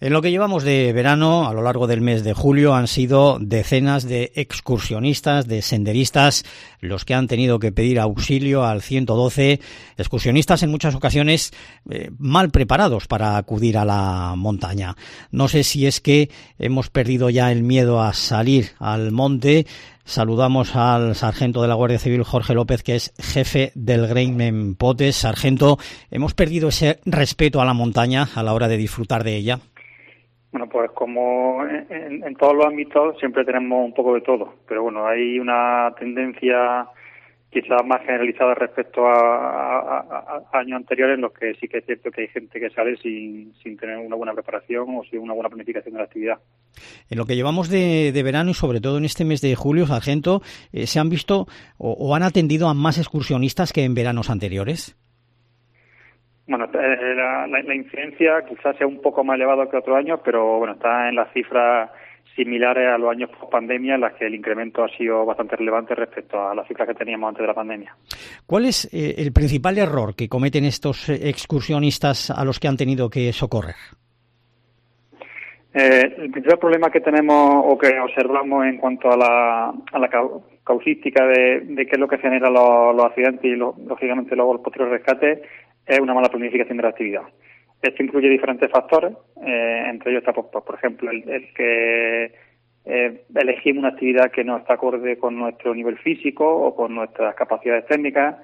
En lo que llevamos de verano, a lo largo del mes de julio, han sido decenas de excursionistas, de senderistas, los que han tenido que pedir auxilio al 112, excursionistas en muchas ocasiones mal preparados para acudir a la montaña. No sé si es que hemos perdido ya el miedo a salir al monte. Saludamos al sargento de la Guardia Civil, Jorge López, que es jefe del GREIM en Potes. Sargento, ¿hemos perdido ese respeto a la montaña a la hora de disfrutar de ella? Bueno, pues como en todos los ámbitos siempre tenemos un poco de todo, pero bueno, hay una tendencia quizás más generalizada respecto a años anteriores en los que sí que es cierto que hay gente que sale sin tener una buena preparación o sin una buena planificación de la actividad. En lo que llevamos de verano y sobre todo en este mes de julio, sargento, ¿se han visto o han atendido a más excursionistas que en veranos anteriores? Bueno, la incidencia quizás sea un poco más elevada que otros años, pero bueno, está en las cifras similares a los años post pandemia, en las que el incremento ha sido bastante relevante respecto a las cifras que teníamos antes de la pandemia. ¿Cuál es el principal error que cometen estos excursionistas a los que han tenido que socorrer? El principal problema que tenemos o que observamos en cuanto a la causística de qué es lo que genera los accidentes y lógicamente luego los posteriores rescates es una mala planificación de la actividad. Esto incluye diferentes factores, entre ellos está, por ejemplo, el que elegimos una actividad que no está acorde con nuestro nivel físico o con nuestras capacidades técnicas,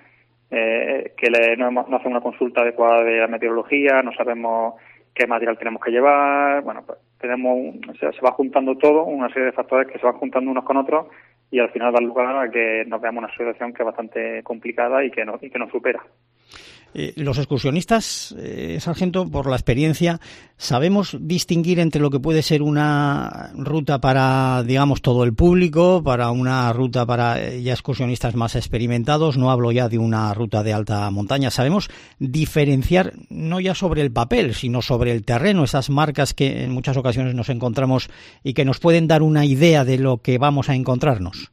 no hacemos una consulta adecuada de la meteorología, no sabemos qué material tenemos que llevar. Bueno, pues se va juntando todo, una serie de factores que se van juntando unos con otros y al final dan lugar a que nos veamos una situación que es bastante complicada y que nos supera. Los excursionistas, sargento, por la experiencia, ¿sabemos distinguir entre lo que puede ser una ruta para, digamos, todo el público, para una ruta para ya excursionistas más experimentados? No hablo ya de una ruta de alta montaña. ¿Sabemos diferenciar, no ya sobre el papel, sino sobre el terreno, esas marcas que en muchas ocasiones nos encontramos y que nos pueden dar una idea de lo que vamos a encontrarnos?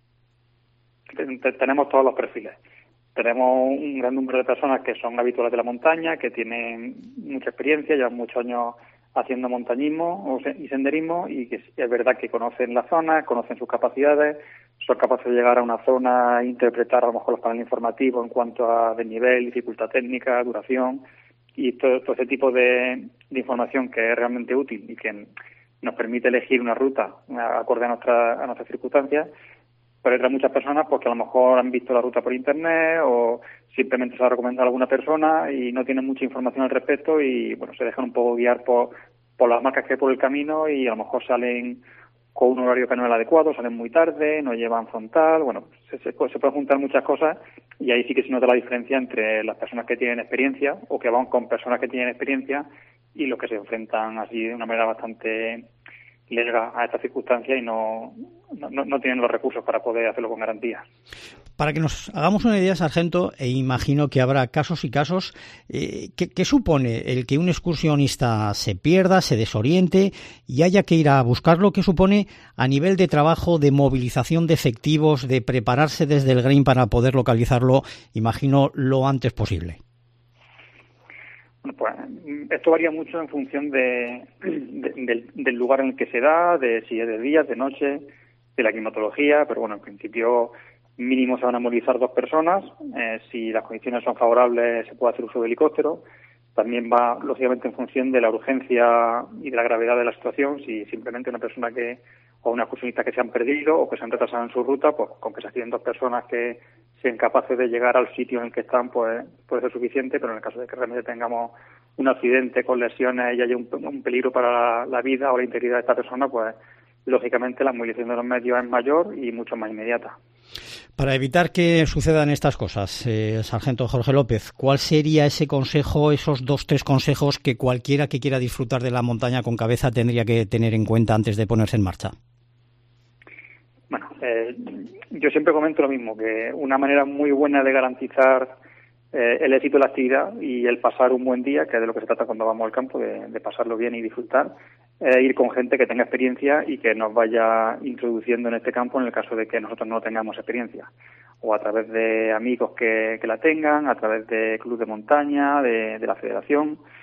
Tenemos todos los perfiles. Tenemos un gran número de personas que son habituales de la montaña, que tienen mucha experiencia, llevan muchos años haciendo montañismo y senderismo y que es verdad que conocen la zona, conocen sus capacidades, son capaces de llegar a una zona e interpretar a lo mejor los paneles informativos en cuanto a desnivel, dificultad técnica, duración y todo ese tipo de información que es realmente útil y que nos permite elegir una ruta acorde a nuestras circunstancias. Pero hay otras muchas personas pues que a lo mejor han visto la ruta por internet o simplemente se la ha recomendado a alguna persona y no tienen mucha información al respecto y bueno, se dejan un poco guiar por las marcas que hay por el camino y a lo mejor salen con un horario que no es el adecuado, salen muy tarde, no llevan frontal, bueno, se pueden juntar muchas cosas y ahí sí que se nota la diferencia entre las personas que tienen experiencia o que van con personas que tienen experiencia y los que se enfrentan así de una manera bastante llega a esta circunstancia y no tienen los recursos para poder hacerlo con garantía. Para que nos hagamos una idea, sargento, e imagino que habrá casos y casos, ¿qué supone el que un excursionista se pierda, se desoriente y haya que ir a buscarlo? ¿Qué supone a nivel de trabajo, de movilización de efectivos, de prepararse desde el GREIM para poder localizarlo, imagino, lo antes posible? Pues esto varía mucho en función del lugar en el que se da, de si es de día, de noche, de la climatología, pero bueno, en principio mínimo se van a movilizar 2 personas. Si las condiciones son favorables se puede hacer uso de helicóptero. También va, lógicamente, en función de la urgencia y de la gravedad de la situación. Si simplemente una persona o una excursionista que se han perdido o que se han retrasado en su ruta, pues con que se activen 2 personas que sean capaces de llegar al sitio en el que están, pues puede ser suficiente, pero en el caso de que realmente tengamos un accidente con lesiones y haya un peligro para la vida o la integridad de esta persona, pues lógicamente la movilización de los medios es mayor y mucho más inmediata. Para evitar que sucedan estas cosas, sargento Jorge López, ¿cuál sería ese consejo, esos 2-3 consejos que cualquiera que quiera disfrutar de la montaña con cabeza tendría que tener en cuenta antes de ponerse en marcha? Bueno, yo siempre comento lo mismo, que una manera muy buena de garantizar el éxito de la actividad y el pasar un buen día, que es de lo que se trata cuando vamos al campo, de pasarlo bien y disfrutar, ir con gente que tenga experiencia y que nos vaya introduciendo en este campo en el caso de que nosotros no tengamos experiencia, o a través de amigos que la tengan, a través de clubes de montaña, de la federación.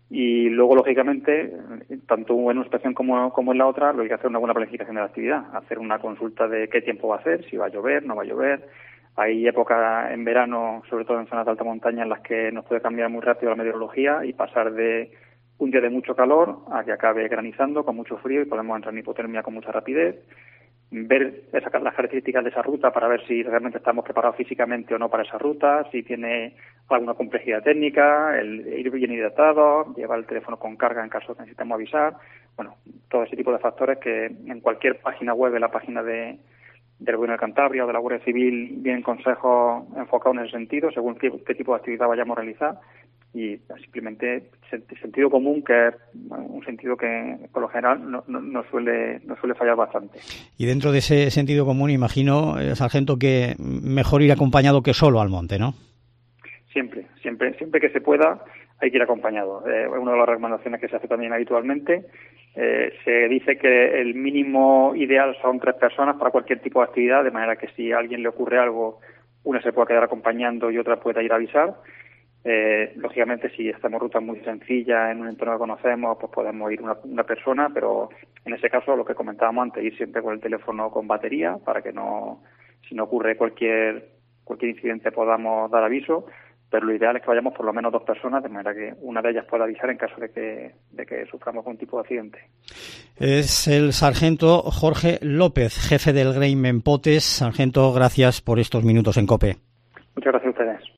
Y luego, lógicamente, tanto en una situación como en la otra, lo que hay que hacer es una buena planificación de la actividad, hacer una consulta de qué tiempo va a hacer, si va a llover, no va a llover. Hay épocas en verano, sobre todo en zonas de alta montaña, en las que nos puede cambiar muy rápido la meteorología y pasar de un día de mucho calor a que acabe granizando con mucho frío y podemos entrar en hipotermia con mucha rapidez. Ver las características de esa ruta para ver si realmente estamos preparados físicamente o no para esa ruta, si tiene alguna complejidad técnica, el ir bien hidratado, llevar el teléfono con carga en caso de que necesitemos avisar. Bueno, todo ese tipo de factores que en cualquier página web, de la página del Gobierno de Cantabria o de la Guardia Civil, vienen consejos enfocados en ese sentido, según qué tipo de actividad vayamos a realizar. Y simplemente sentido común, que es un sentido que por lo general no suele fallar bastante. Y dentro de ese sentido común, imagino, sargento, que mejor ir acompañado que solo al monte, ¿no? Siempre que se pueda hay que ir acompañado. Es una de las recomendaciones que se hace también habitualmente. Se dice que el mínimo ideal son 3 personas para cualquier tipo de actividad, de manera que si a alguien le ocurre algo, una se pueda quedar acompañando y otra pueda ir a avisar. Lógicamente, si estamos rutas muy sencillas en un entorno que conocemos, pues podemos ir una persona, pero en ese caso, lo que comentábamos antes, ir siempre con el teléfono con batería para que si no ocurre cualquier incidente, podamos dar aviso. Pero lo ideal es que vayamos por lo menos 2 personas, de manera que una de ellas pueda avisar en caso de que suframos algún tipo de accidente. Es el sargento Jorge López, jefe del GREIM en Potes. Sargento, gracias por estos minutos en COPE. Muchas gracias a ustedes.